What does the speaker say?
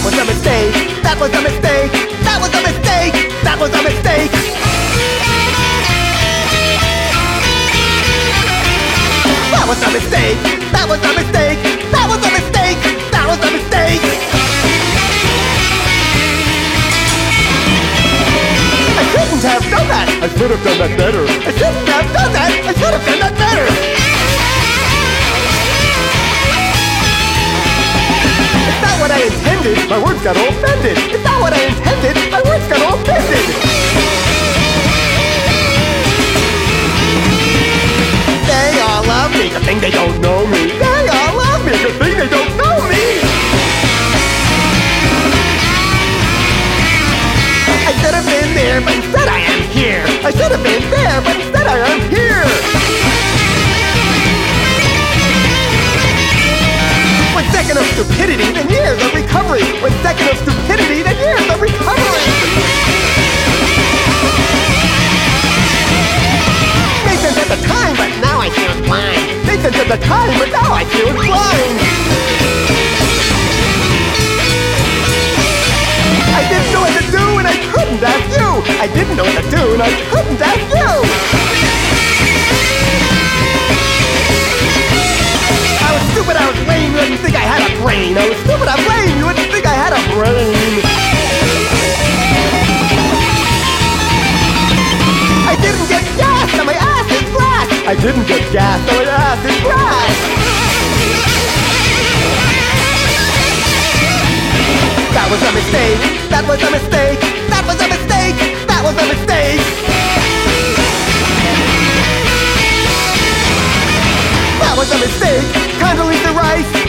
was a mistake. That was a mistake. That was a mistake. That was a mistake. That was a mistake. That was a mistake. That was a mistake. That was a mistake. I shouldn't have done that. I should have done that better. I shouldn't have done that. I should have done that better. It's not what I intended. My words got all offended. It's not what I intended. My words got all offended. They all love me. Good thing they don't know me. They all love me. Good thing they don't know me. I should have been there, but instead I am here. I should have been there, but instead I am here. One second of stupidity, then years of recovery. One second of stupidity, then years of recovery. Made sense at the time, but now I feel blind. Made sense at the time, but now I feel blind. I didn't know what to do and I couldn't ask you. I didn't know what to do and I couldn't ask you. I was stupid, I was lame, you wouldn't think I had a brain. I was stupid, I'm lame, you wouldn't think I had a brain. I didn't get gas and my ass is flat. I didn't get gas and my ass is flat. That was a mistake. That was a mistake. That was a mistake. That was a mistake. That was a mistake. Condoleezza Rice.